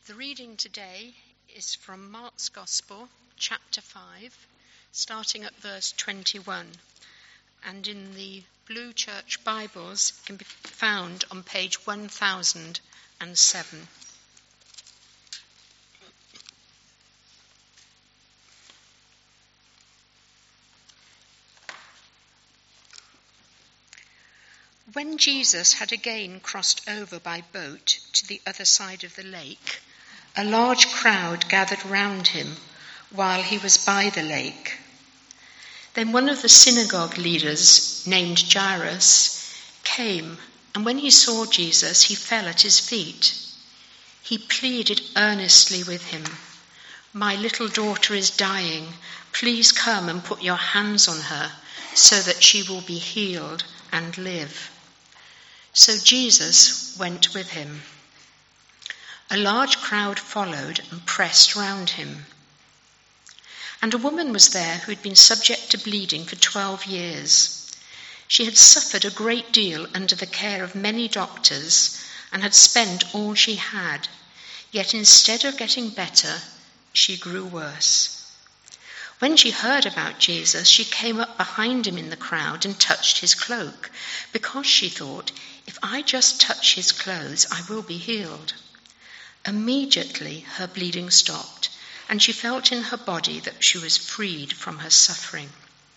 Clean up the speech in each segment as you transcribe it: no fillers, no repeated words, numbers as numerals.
The reading today is from Mark's Gospel, chapter 5, starting at verse 21, and in the Blue Church Bibles can be found on page 1007. When Jesus had again crossed over by boat to the other side of the lake, a large crowd gathered round him while he was by the lake. Then one of the synagogue leaders, named Jairus, came, and when he saw Jesus, he fell at his feet. He pleaded earnestly with him, "My little daughter is dying. Please come and put your hands on her so that she will be healed and live." So Jesus went with him. A large crowd followed and pressed round him. And a woman was there who had been subject to bleeding for 12 years. She had suffered a great deal under the care of many doctors and had spent all she had, yet instead of getting better, she grew worse. When she heard about Jesus, she came up behind him in the crowd and touched his cloak, because she thought, "If I just touch his clothes, I will be healed." Immediately her bleeding stopped, and she felt in her body that she was freed from her suffering.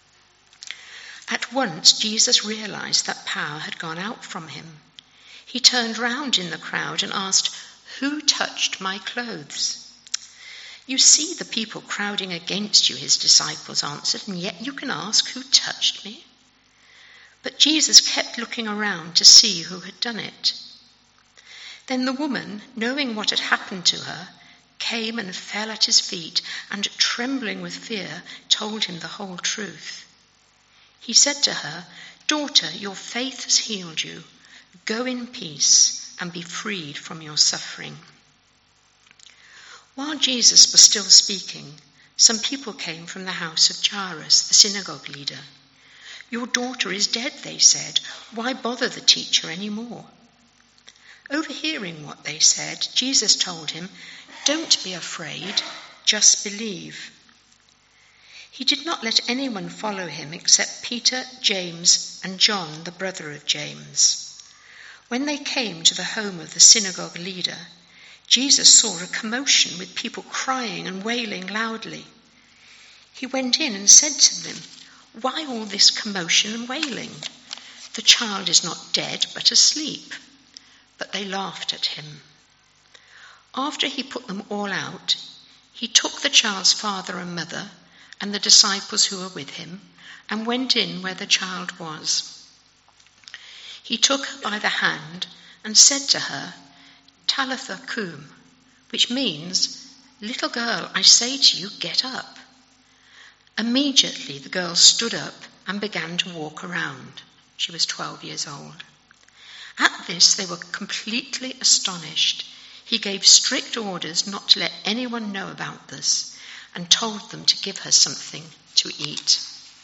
At once Jesus realized that power had gone out from him. He turned round in the crowd and asked, "Who touched my clothes?" "You see the people crowding against you," his disciples answered, "and yet you can ask, 'Who touched me?'" But Jesus kept looking around to see who had done it. Then the woman, knowing what had happened to her, came and fell at his feet and, trembling with fear, told him the whole truth. He said to her, "Daughter, your faith has healed you. Go in peace and be freed from your suffering." While Jesus was still speaking, some people came from the house of Jairus, the synagogue leader. "Your daughter is dead," they said. "Why bother the teacher any more?" Overhearing what they said, Jesus told him, "Don't be afraid, just believe." He did not let anyone follow him except Peter, James, and John, the brother of James. When they came to the home of the synagogue leader, Jesus saw a commotion with people crying and wailing loudly. He went in and said to them, "Why all this commotion and wailing? The child is not dead, but asleep." But they laughed at him. After he put them all out, he took the child's father and mother and the disciples who were with him and went in where the child was. He took her by the hand and said to her, "Talitha cum," which means, "Little girl, I say to you, get up." Immediately the girl stood up and began to walk around. She was 12 years old. At this, they were completely astonished. He gave strict orders not to let anyone know about this and told them to give her something to eat.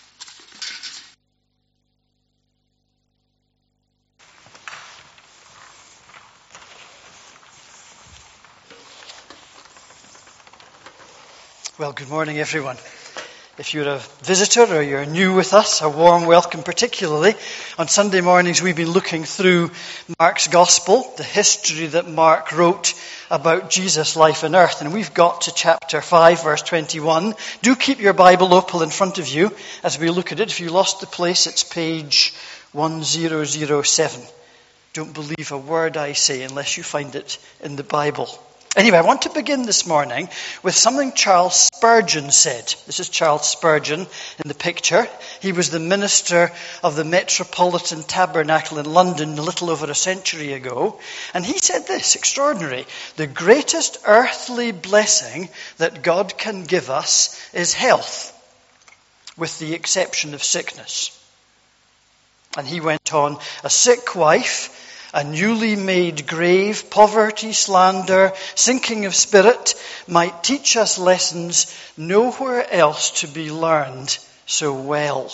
Well, good morning, everyone. If you're a visitor or you're new with us, a warm welcome particularly. On Sunday mornings we've been looking through Mark's Gospel, the history that Mark wrote about Jesus' life on earth. And we've got to chapter 5, verse 21. Do keep your Bible open in front of you as we look at it. If you lost the place, it's page 1007. Don't believe a word I say unless you find it in the Bible. Anyway, I want to begin this morning with something Charles Spurgeon said. This is Charles Spurgeon in the picture. He was the minister of the Metropolitan Tabernacle in London a little over a century ago. And he said this, extraordinary: "The greatest earthly blessing that God can give us is health, with the exception of sickness." And he went on, "A sick wife, a newly made grave, poverty, slander, sinking of spirit might teach us lessons nowhere else to be learned so well."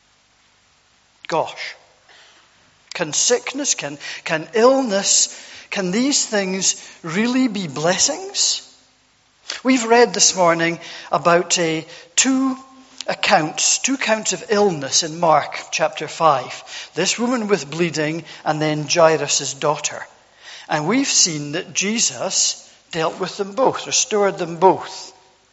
Gosh. Can sickness, can illness, can these things really be blessings? We've read this morning about two counts of illness in Mark chapter 5. This woman with bleeding and then Jairus' daughter. And we've seen that Jesus dealt with them both, restored them both.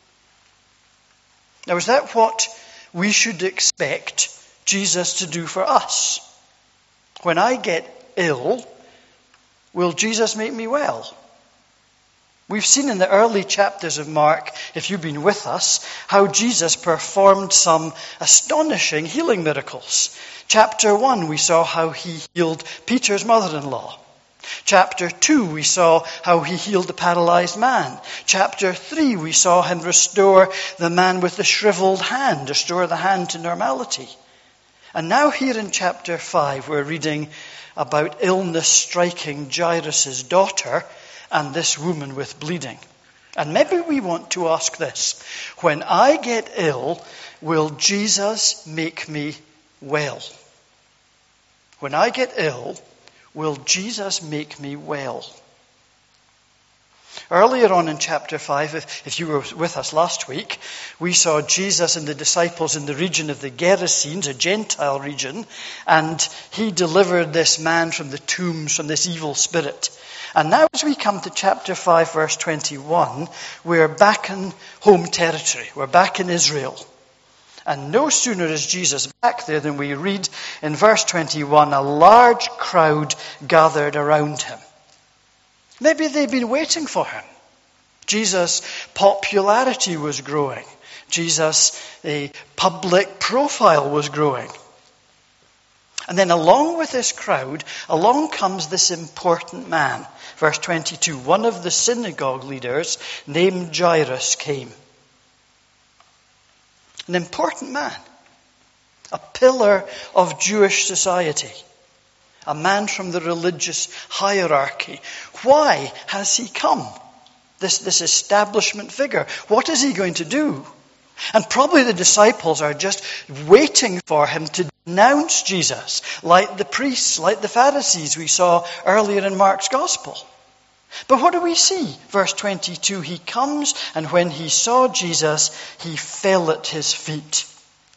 Now, is that what we should expect Jesus to do for us? When I get ill, will Jesus make me well? We've seen in the early chapters of Mark, if you've been with us, how Jesus performed some astonishing healing miracles. Chapter 1, we saw how he healed Peter's mother-in-law. Chapter 2, we saw how he healed the paralyzed man. Chapter 3, we saw him restore the man with the shriveled hand, restore the hand to normality. And now here in chapter 5, we're reading about illness striking Jairus' daughter and this woman with bleeding. And maybe we want to ask this: when I get ill, will Jesus make me well? When I get ill, will Jesus make me well? Earlier on in chapter 5, if you were with us last week, we saw Jesus and the disciples in the region of the Gerasenes, a Gentile region, and he delivered this man from the tombs, from this evil spirit. And now as we come to chapter 5, verse 21, we're back in home territory. We're back in Israel. And no sooner is Jesus back there than we read in verse 21, a large crowd gathered around him. Maybe they'd been waiting for him. Jesus' popularity was growing. Jesus' public profile was growing. And then along with this crowd, along comes this important man. Verse 22, one of the synagogue leaders named Jairus came. An important man, a pillar of Jewish society, a man from the religious hierarchy. Why has he come? This establishment figure. What is he going to do? And probably the disciples are just waiting for him to denounce Jesus, like the priests, like the Pharisees we saw earlier in Mark's Gospel. But what do we see? Verse 22, he comes, and when he saw Jesus, he fell at his feet.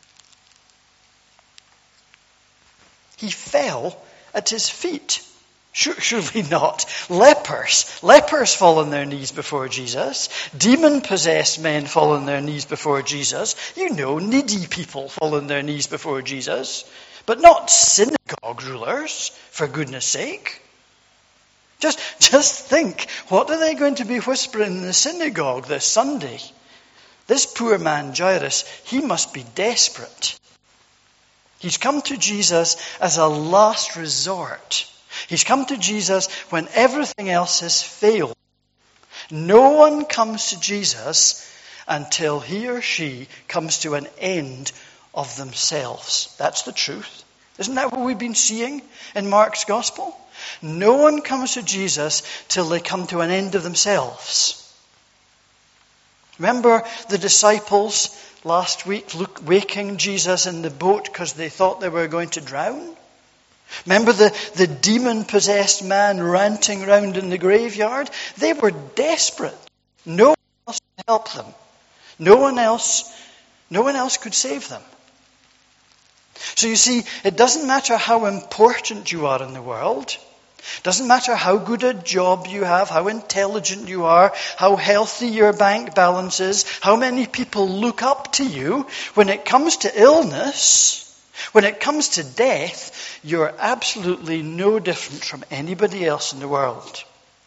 He fell at his feet. Surely not. Lepers fall on their knees before Jesus. Demon-possessed men fall on their knees before Jesus. You know, needy people fall on their knees before Jesus. But not synagogue rulers, for goodness sake. Just think, what are they going to be whispering in the synagogue this Sunday? This poor man, Jairus, he must be desperate. He's come to Jesus as a last resort. He's come to Jesus when everything else has failed. No one comes to Jesus until he or she comes to an end of themselves. That's the truth. Isn't that what we've been seeing in Mark's Gospel? No one comes to Jesus till they come to an end of themselves. Remember the disciples last week waking Jesus in the boat because they thought they were going to drown? Remember the demon-possessed man ranting round in the graveyard? They were desperate. No one else could help them. No one else could save them. So you see, it doesn't matter how important you are in the world. It doesn't matter how good a job you have, how intelligent you are, how healthy your bank balance is, how many people look up to you. When it comes to illness, when it comes to death, you're absolutely no different from anybody else in the world.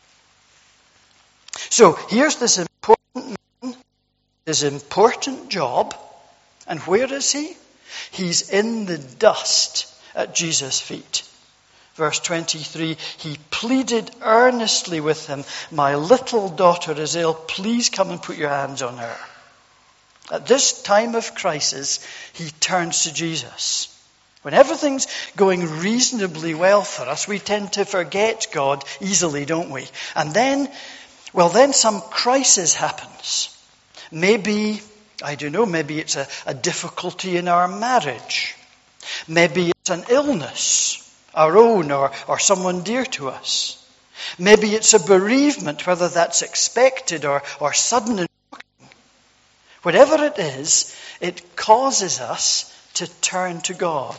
So here's this important man, his important job, and where is he? He's in the dust at Jesus' feet. Verse 23, he pleaded earnestly with him, "My little daughter is ill, please come and put your hands on her." At this time of crisis, he turns to Jesus. When everything's going reasonably well for us, we tend to forget God easily, don't we? And then some crisis happens. Maybe it's a difficulty in our marriage. Maybe it's an illness, our own or someone dear to us. Maybe it's a bereavement, whether that's expected or sudden and shocking. Whatever it is, it causes us to turn to God.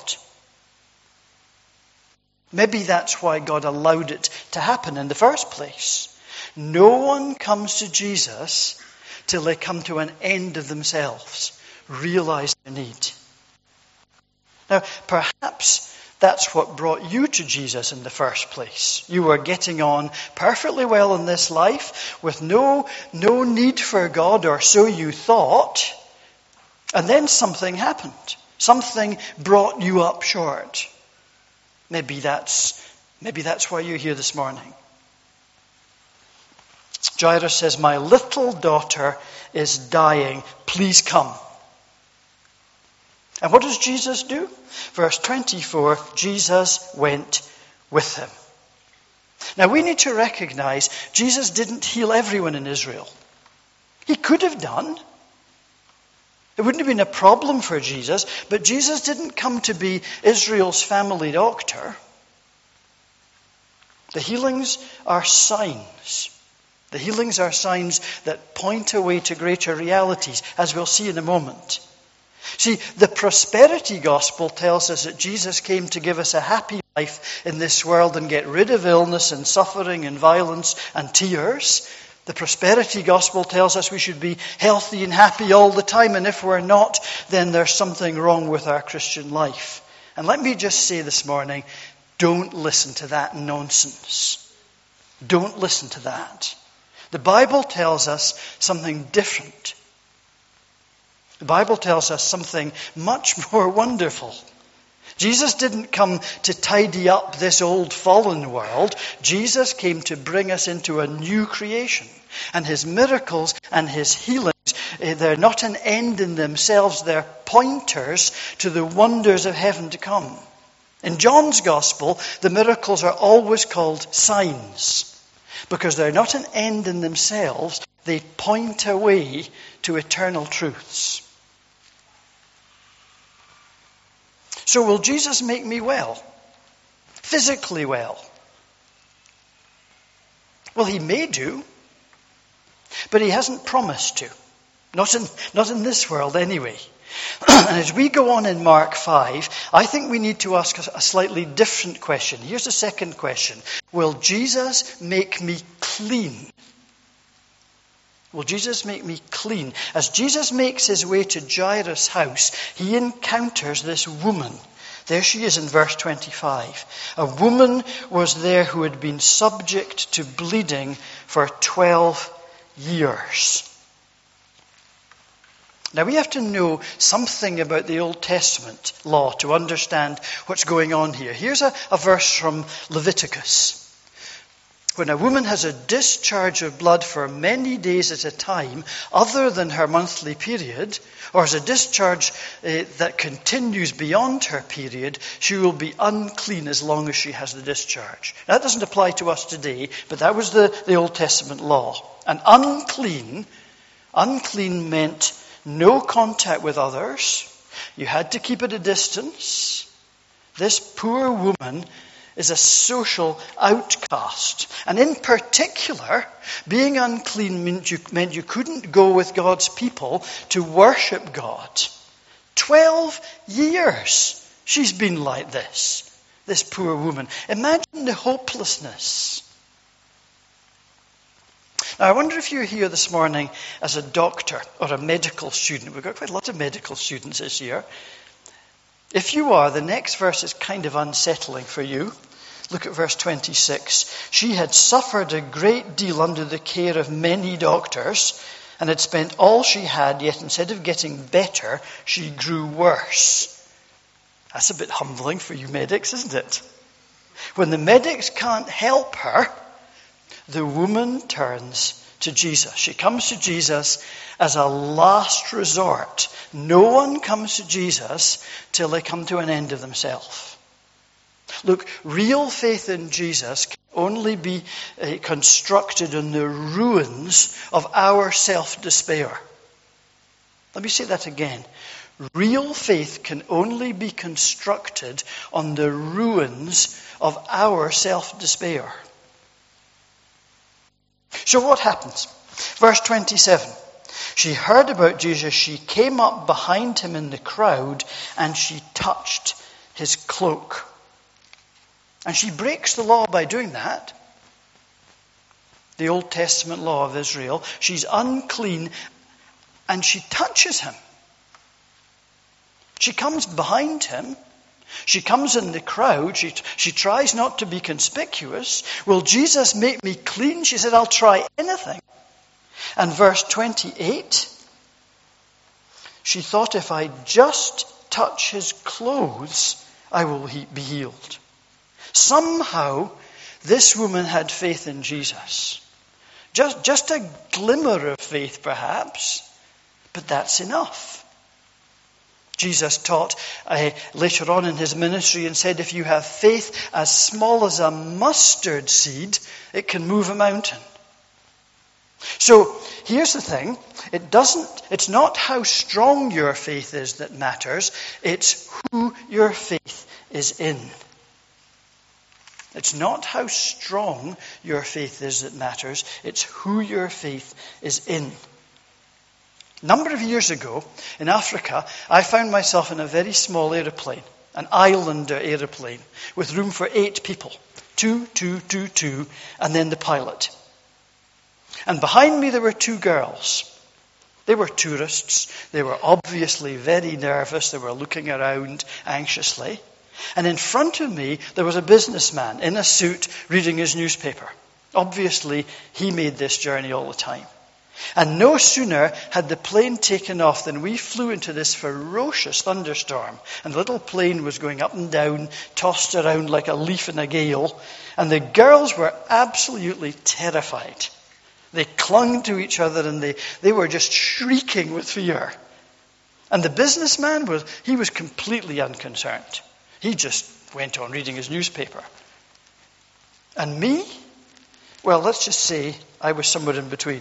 Maybe that's why God allowed it to happen in the first place. No one comes to Jesus till they come to an end of themselves, realize their need. Now, perhaps that's what brought you to Jesus in the first place. You were getting on perfectly well in this life with no need for God, or so you thought. And then something happened. Something brought you up short. Maybe that's why you're here this morning. Jairus says, "My little daughter is dying. Please come." And what does Jesus do? Verse 24, Jesus went with him. Now we need to recognize Jesus didn't heal everyone in Israel. He could have done. It wouldn't have been a problem for Jesus, but Jesus didn't come to be Israel's family doctor. The healings are signs. The healings are signs that point away to greater realities, as we'll see in a moment. See, the prosperity gospel tells us that Jesus came to give us a happy life in this world and get rid of illness and suffering and violence and tears. The prosperity gospel tells us we should be healthy and happy all the time, and if we're not, then there's something wrong with our Christian life. And let me just say this morning, don't listen to that nonsense. Don't listen to that. The Bible tells us something different. The Bible tells us something much more wonderful. Jesus didn't come to tidy up this old fallen world. Jesus came to bring us into a new creation. And his miracles and his healings, they're not an end in themselves. They're pointers to the wonders of heaven to come. In John's Gospel, the miracles are always called signs, because they're not an end in themselves. They point away to eternal truths. So will Jesus make me well? Physically well? Well, he may do, but he hasn't promised to. Not in this world anyway. And as we go on in Mark 5, I think we need to ask a slightly different question. Here's the second question. Will Jesus make me clean? Will Jesus make me clean? As Jesus makes his way to Jairus' house, he encounters this woman. There she is in verse 25. A woman was there who had been subject to bleeding for 12 years. Now we have to know something about the Old Testament law to understand what's going on here. Here's a verse from Leviticus. When a woman has a discharge of blood for many days at a time, other than her monthly period, or has a discharge that continues beyond her period, she will be unclean as long as she has the discharge. Now, that doesn't apply to us today, but that was the Old Testament law. And unclean meant no contact with others. You had to keep at a distance. This poor woman is a social outcast. And in particular, being unclean meant you couldn't go with God's people to worship God. 12 years she's been like this poor woman. Imagine the hopelessness. Now, I wonder if you're here this morning as a doctor or a medical student. We've got quite a lot of medical students this year. If you are, the next verse is kind of unsettling for you. Look at verse 26. She had suffered a great deal under the care of many doctors and had spent all she had, yet instead of getting better, she grew worse. That's a bit humbling for you medics, isn't it? When the medics can't help her, the woman turns to Jesus. She comes to Jesus as a last resort. No one comes to Jesus till they come to an end of themselves. Look, real faith in Jesus can only be constructed on the ruins of our self-despair. Let me say that again. Real faith can only be constructed on the ruins of our self-despair. So what happens? Verse 27. She heard about Jesus. She came up behind him in the crowd and she touched his cloak. And she breaks the law by doing that. The Old Testament law of Israel. She's unclean and she touches him. She comes behind him. She comes in the crowd. She tries not to be conspicuous. Will Jesus make me clean? She said, I'll try anything. And verse 28, she thought, if I just touch his clothes, I will be healed. Somehow, this woman had faith in Jesus. Just a glimmer of faith, perhaps, but that's enough. Jesus taught later on in his ministry and said, if you have faith as small as a mustard seed, it can move a mountain. So here's the thing. It's not how strong your faith is that matters. It's who your faith is in. It's not how strong your faith is that matters. It's who your faith is in. A number of years ago in Africa, I found myself in a very small aeroplane, an Islander aeroplane, with room for 8 people. 2, and then the pilot. And behind me there were 2 girls. They were tourists. They were obviously very nervous. They were looking around anxiously. And in front of me there was a businessman in a suit reading his newspaper. Obviously he made this journey all the time. And no sooner had the plane taken off than we flew into this ferocious thunderstorm. And the little plane was going up and down, tossed around like a leaf in a gale. And the girls were absolutely terrified. They clung to each other and they were just shrieking with fear. And the businessman was completely unconcerned. He just went on reading his newspaper. And me? Well, let's just say I was somewhere in between.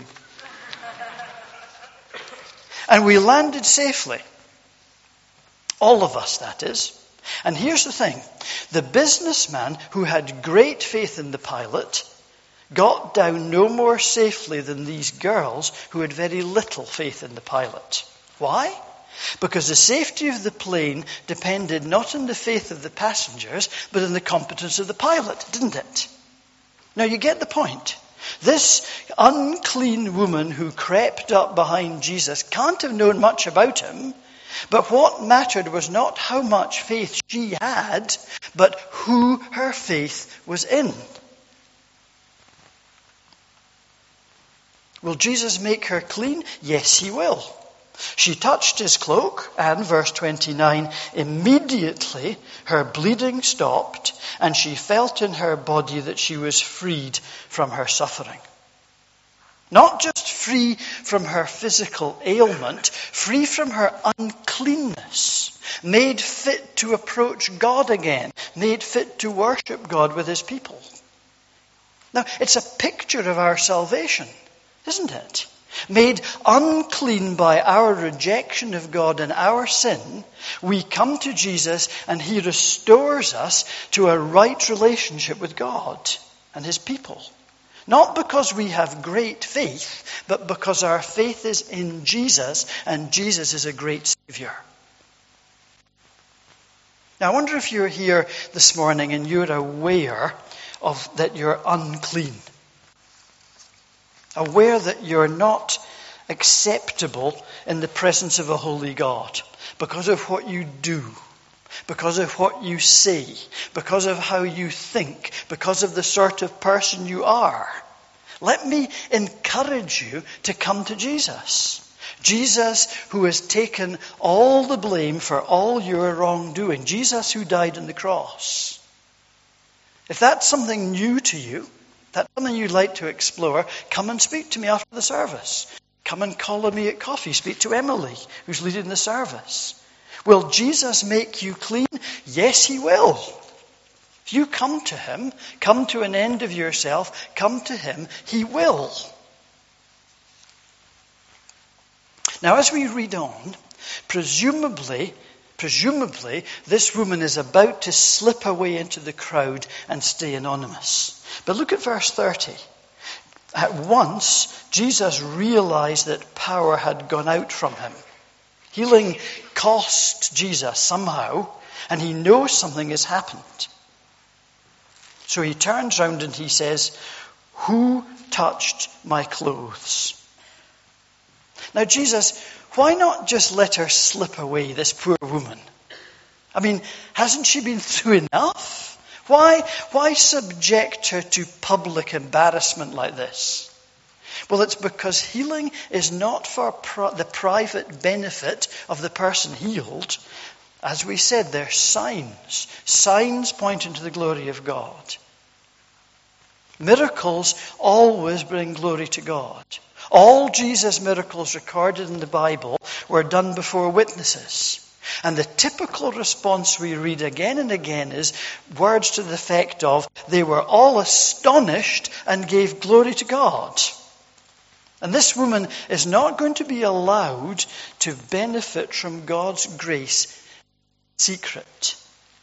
And we landed safely. All of us, that is. And here's the thing. The businessman who had great faith in the pilot got down no more safely than these girls who had very little faith in the pilot. Why? Because the safety of the plane depended not on the faith of the passengers, but on the competence of the pilot, didn't it? Now you get the point. This unclean woman who crept up behind Jesus can't have known much about him, but what mattered was not how much faith she had, but who her faith was in. Will Jesus make her clean? Yes, he will. She touched his cloak, and verse 29, immediately her bleeding stopped, and she felt in her body that she was freed from her suffering. Not just free from her physical ailment, free from her uncleanness, made fit to approach God again, made fit to worship God with his people. Now, it's a picture of our salvation, isn't it? Made unclean by our rejection of God and our sin, we come to Jesus and he restores us to a right relationship with God and his people. Not because we have great faith, but because our faith is in Jesus and Jesus is a great Savior. Now I wonder if you're here this morning and you're aware of that you're unclean. Aware that you're not acceptable in the presence of a holy God because of what you do, because of what you say, because of how you think, because of the sort of person you are. Let me encourage you to come to Jesus. Jesus who has taken all the blame for all your wrongdoing. Jesus who died on the cross. If that's something new to you, that's something you'd like to explore, come and speak to me after the service. Come and call on me at coffee. Speak to Emily, who's leading the service. Will Jesus make you clean? Yes, he will. If you come to him, come to an end of yourself, come to him, he will. Now, as we read on, presumably, this woman is about to slip away into the crowd and stay anonymous. But look at verse 30. At once, Jesus realized that power had gone out from him. Healing cost Jesus somehow, and he knows something has happened. So he turns round and he says, "Who touched my clothes?" Now, Jesus, why not just let her slip away, this poor woman? I mean, hasn't she been through enough? Why subject her to public embarrassment like this? Well, it's because healing is not for the private benefit of the person healed. As we said, they're signs. Signs pointing to the glory of God. Miracles always bring glory to God. All Jesus' miracles recorded in the Bible were done before witnesses. And the typical response we read again and again is words to the effect of, they were all astonished and gave glory to God. And this woman is not going to be allowed to benefit from God's grace in secret.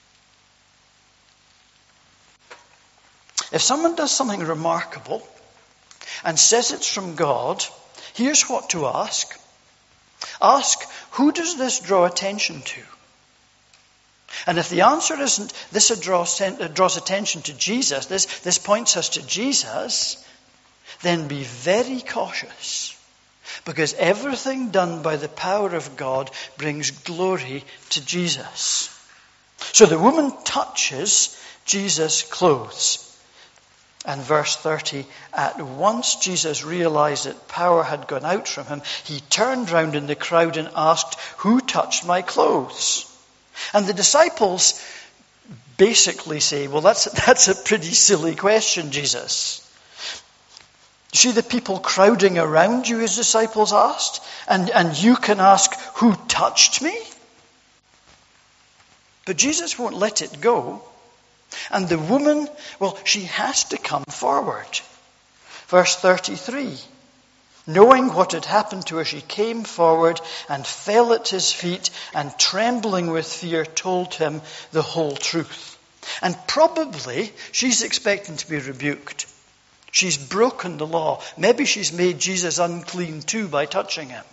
If someone does something remarkable and says it's from God, here's what to ask. Ask, who does this draw attention to? And if the answer isn't, this draws attention to Jesus, this points us to Jesus, then be very cautious. Because everything done by the power of God brings glory to Jesus. So the woman touches Jesus' clothes. And verse 30, at once Jesus realized that power had gone out from him. He turned round in the crowd and asked, "Who touched my clothes?" And the disciples basically say, well, that's a pretty silly question, Jesus. You see the people crowding around you, his disciples asked, and you can ask, "Who touched me?" But Jesus won't let it go. And the woman, well, she has to come forward. Verse 33, knowing what had happened to her, she came forward and fell at his feet and trembling with fear told him the whole truth. And probably she's expecting to be rebuked. She's broken the law. Maybe she's made Jesus unclean too by touching him.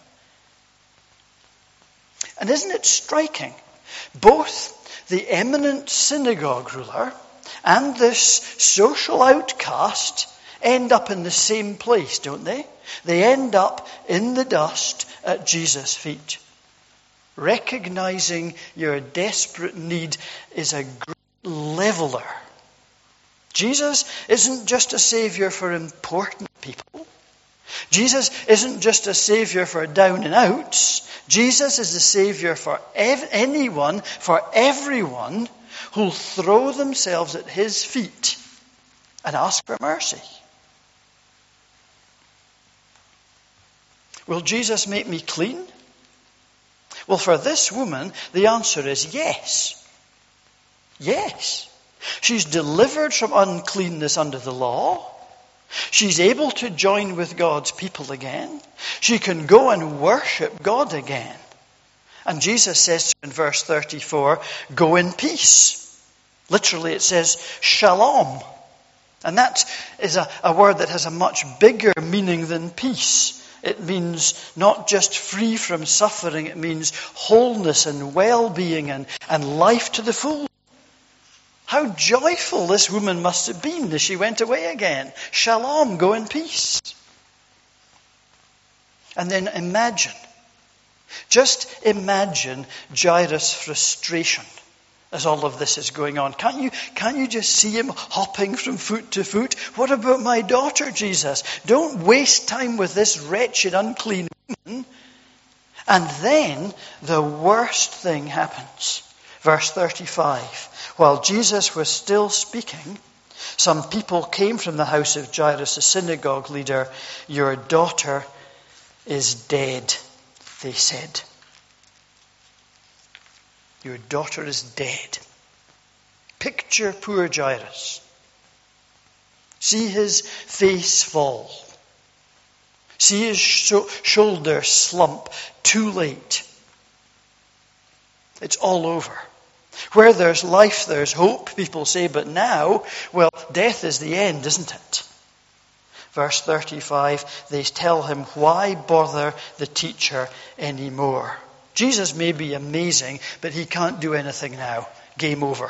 And isn't it striking? Both the eminent synagogue ruler and this social outcast end up in the same place, don't they? They end up in the dust at Jesus' feet. Recognizing your desperate need is a great leveler. Jesus isn't just a savior for important people. Jesus isn't just a savior for down and outs. Jesus is a savior for anyone, for everyone who'll throw themselves at his feet and ask for mercy. Will Jesus make me clean? Well, for this woman, the answer is yes. Yes. She's delivered from uncleanness under the law. She's able to join with God's people again. She can go and worship God again. And Jesus says in verse 34, go in peace. Literally it says shalom. And that is a word that has a much bigger meaning than peace. It means not just free from suffering, it means wholeness and well-being and life to the full. How joyful this woman must have been as she went away again. Shalom, go in peace. And then just imagine Jairus' frustration as all of this is going on. Can't you just see him hopping from foot to foot? What about my daughter, Jesus? Don't waste time with this wretched, unclean woman. And then the worst thing happens. Verse 35. While Jesus was still speaking, some people came from the house of Jairus, the synagogue leader. Your daughter is dead, they said. Your daughter is dead. Picture poor Jairus. See his face fall. See his shoulder slump. Too late. It's all over. Where there's life, there's hope, people say, but now, well, death is the end, isn't it? Verse 35, they tell him, why bother the teacher anymore? Jesus may be amazing, but he can't do anything now. Game over.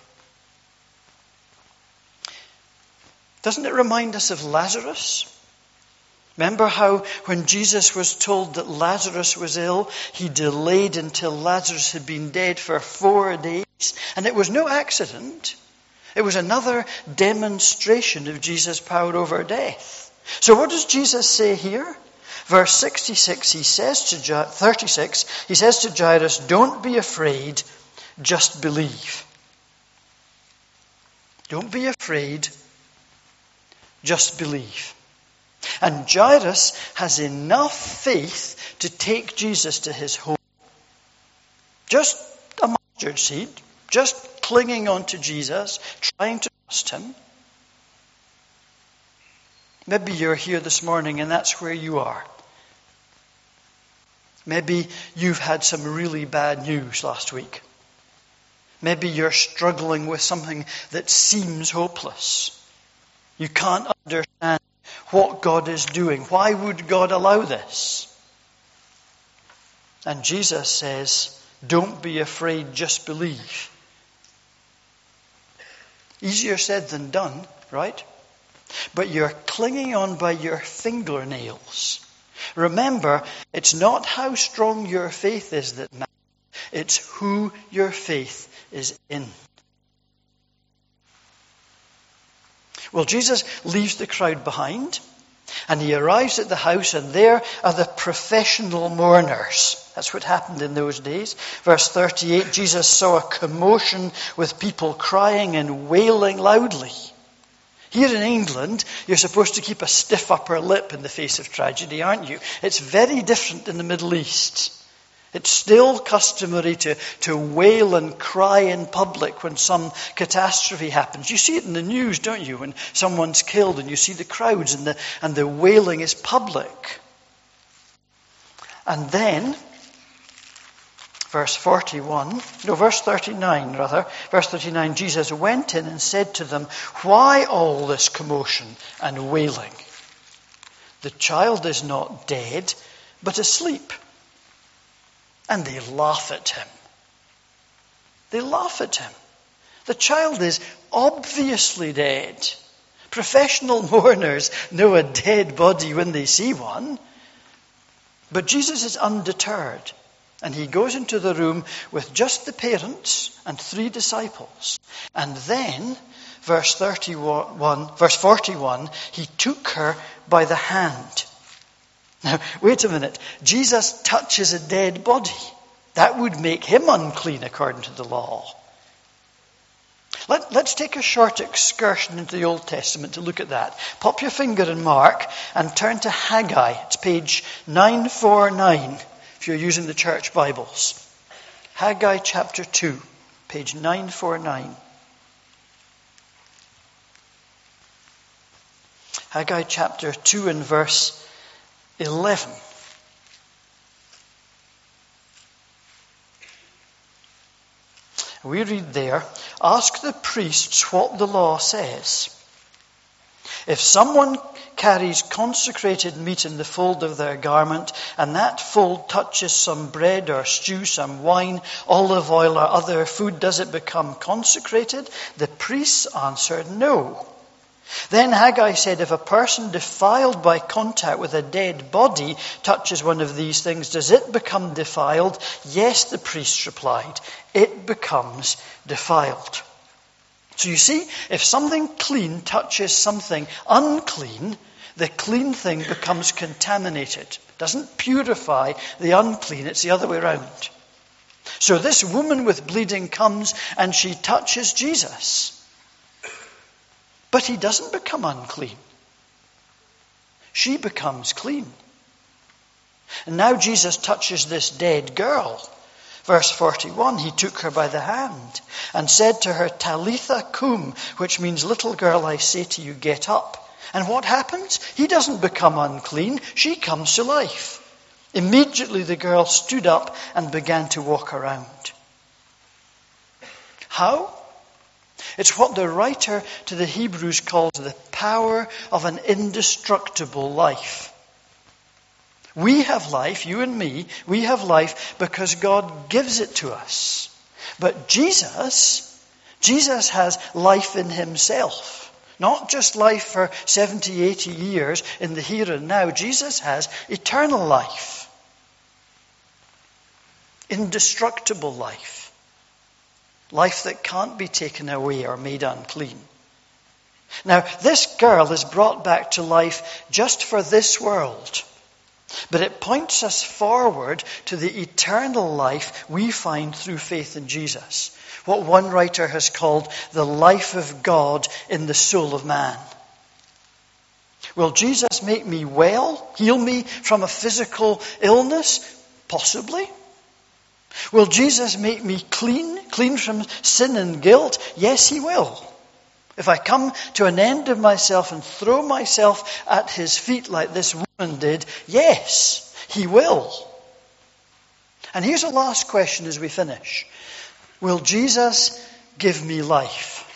Doesn't it remind us of Lazarus? Remember how when Jesus was told that Lazarus was ill, he delayed until Lazarus had been dead for 4 days? And it was no accident. It was another demonstration of Jesus' power over death. So what does Jesus say here? Verse 66, he says to 36, he says to Jairus, don't be afraid, just believe. Don't be afraid, just believe. And Jairus has enough faith to take Jesus to his home. Just a mustard seed, just clinging on to Jesus, trying to trust him. Maybe you're here this morning and that's where you are. Maybe you've had some really bad news last week. Maybe you're struggling with something that seems hopeless. You can't understand what God is doing. Why would God allow this? And Jesus says, don't be afraid, just believe. Easier said than done, right? But you're clinging on by your fingernails. Remember, it's not how strong your faith is that matters. It's who your faith is in. Well, Jesus leaves the crowd behind, and he arrives at the house, and there are the professional mourners. That's what happened in those days. Verse 38, Jesus saw a commotion with people crying and wailing loudly. Here in England, you're supposed to keep a stiff upper lip in the face of tragedy, aren't you? It's very different in the Middle East. It's still customary to wail and cry in public when some catastrophe happens. You see it in the news, don't you? When someone's killed and you see the crowds and the wailing is public. And then, verse 39, Jesus went in and said to them, why all this commotion and wailing? The child is not dead, but asleep. And they laugh at him. They laugh at him. The child is obviously dead. Professional mourners know a dead body when they see one. But Jesus is undeterred. And he goes into the room with just the parents and 3 disciples. And then, verse 41, he took her by the hand. Now, wait a minute. Jesus touches a dead body. That would make him unclean according to the law. Let's take a short excursion into the Old Testament to look at that. Pop your finger in Mark and turn to Haggai. It's page 949 if you're using the church Bibles. Haggai chapter 2, page 949. Haggai chapter 2 and verse 11. We read there, ask the priests what the law says. If someone carries consecrated meat in the fold of their garment, and that fold touches some bread or stew, some wine, olive oil or other food, does it become consecrated? The priests answered, no. Then Haggai said, if a person defiled by contact with a dead body touches one of these things, does it become defiled? Yes, the priests replied, it becomes defiled. So you see, if something clean touches something unclean, the clean thing becomes contaminated. It doesn't purify the unclean, it's the other way around. So this woman with bleeding comes and she touches Jesus. But he doesn't become unclean. She becomes clean. And now Jesus touches this dead girl. Verse 41, he took her by the hand and said to her, Talitha cum, which means, little girl, I say to you, get up. And what happens? He doesn't become unclean. She comes to life. Immediately the girl stood up and began to walk around. How? It's what the writer to the Hebrews calls the power of an indestructible life. We have life, you and me, we have life because God gives it to us. But Jesus has life in himself. Not just life for 70, 80 years in the here and now. Jesus has eternal life. Indestructible life. Life that can't be taken away or made unclean. Now, this girl is brought back to life just for this world. But it points us forward to the eternal life we find through faith in Jesus. What one writer has called the life of God in the soul of man. Will Jesus make me well? Heal me from a physical illness? Possibly. Will Jesus make me clean from sin and guilt? Yes, he will. If I come to an end of myself and throw myself at his feet like this woman did, yes, he will. And here's a last question as we finish. Will Jesus give me life?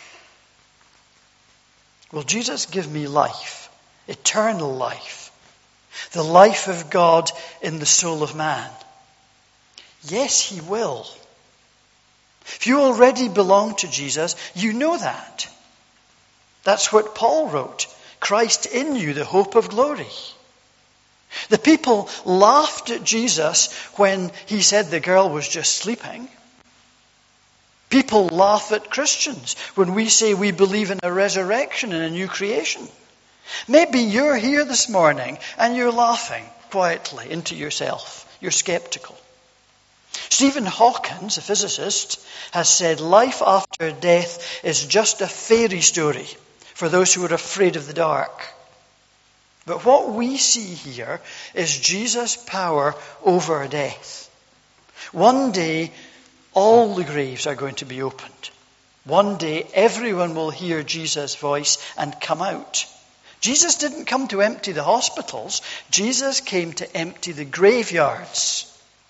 Will Jesus give me life? Eternal life? The life of God in the soul of man? Yes, he will. If you already belong to Jesus, you know that. That's what Paul wrote. Christ in you, the hope of glory. The people laughed at Jesus when he said the girl was just sleeping. People laugh at Christians when we say we believe in a resurrection and a new creation. Maybe you're here this morning and you're laughing quietly into yourself. You're skeptical. Stephen Hawking, a physicist, has said life after death is just a fairy story for those who are afraid of the dark. But what we see here is Jesus' power over death. One day, all the graves are going to be opened. One day, everyone will hear Jesus' voice and come out. Jesus didn't come to empty the hospitals. Jesus came to empty the graveyards.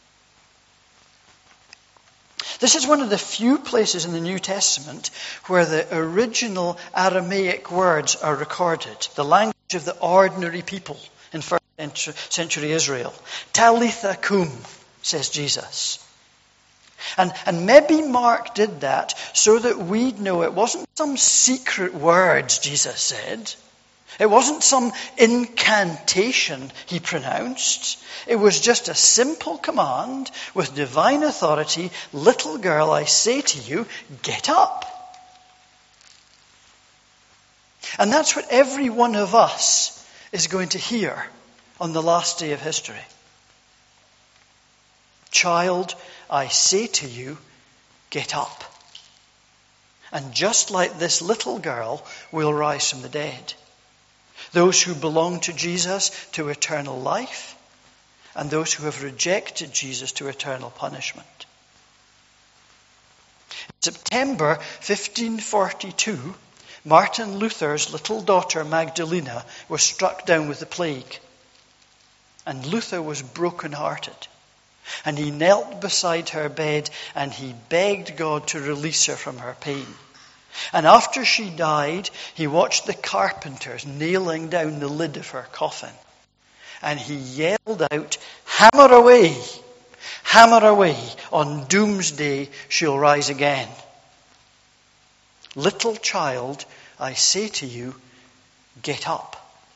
This is one of the few places in the New Testament where the original Aramaic words are recorded, the language of the ordinary people in first century Israel. Talitha cum, says Jesus. And maybe Mark did that so that we'd know it wasn't some secret words Jesus said. It wasn't some incantation he pronounced. It was just a simple command with divine authority. Little girl, I say to you, get up. And that's what every one of us is going to hear on the last day of history. Child, I say to you, get up. And just like this little girl, we'll rise from the dead. Those who belong to Jesus to eternal life, and those who have rejected Jesus to eternal punishment. In September 1542, Martin Luther's little daughter Magdalena was struck down with the plague. And Luther was broken-hearted. And he knelt beside her bed and he begged God to release her from her pain. And after she died, he watched the carpenters nailing down the lid of her coffin. And he yelled out, hammer away, on doomsday she'll rise again. Little child, I say to you, get up.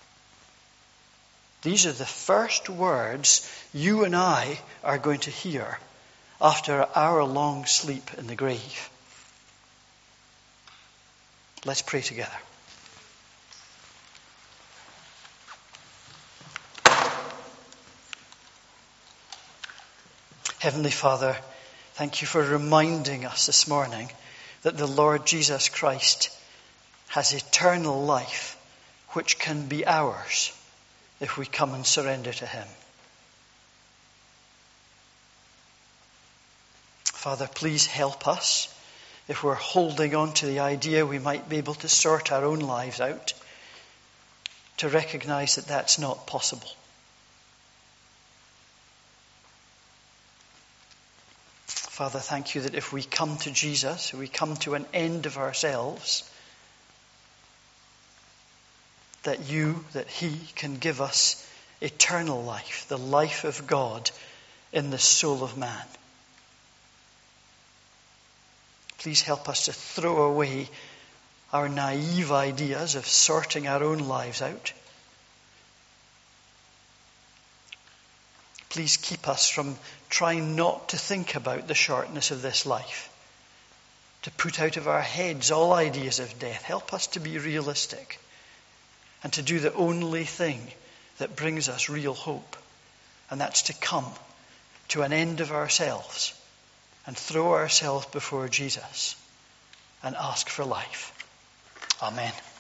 These are the first words you and I are going to hear after our long sleep in the grave. Let's pray together. Heavenly Father, thank you for reminding us this morning that the Lord Jesus Christ has eternal life, which can be ours if we come and surrender to him. Father, please help us. If we're holding on to the idea we might be able to sort our own lives out, to recognize that that's not possible. Father, thank you that if we come to Jesus, we come to an end of ourselves, that he can give us eternal life, the life of God in the soul of man. Please help us to throw away our naive ideas of sorting our own lives out. Please keep us from trying not to think about the shortness of this life, to put out of our heads all ideas of death. Help us to be realistic and to do the only thing that brings us real hope, and that's to come to an end of ourselves and throw ourselves before Jesus and ask for life. Amen.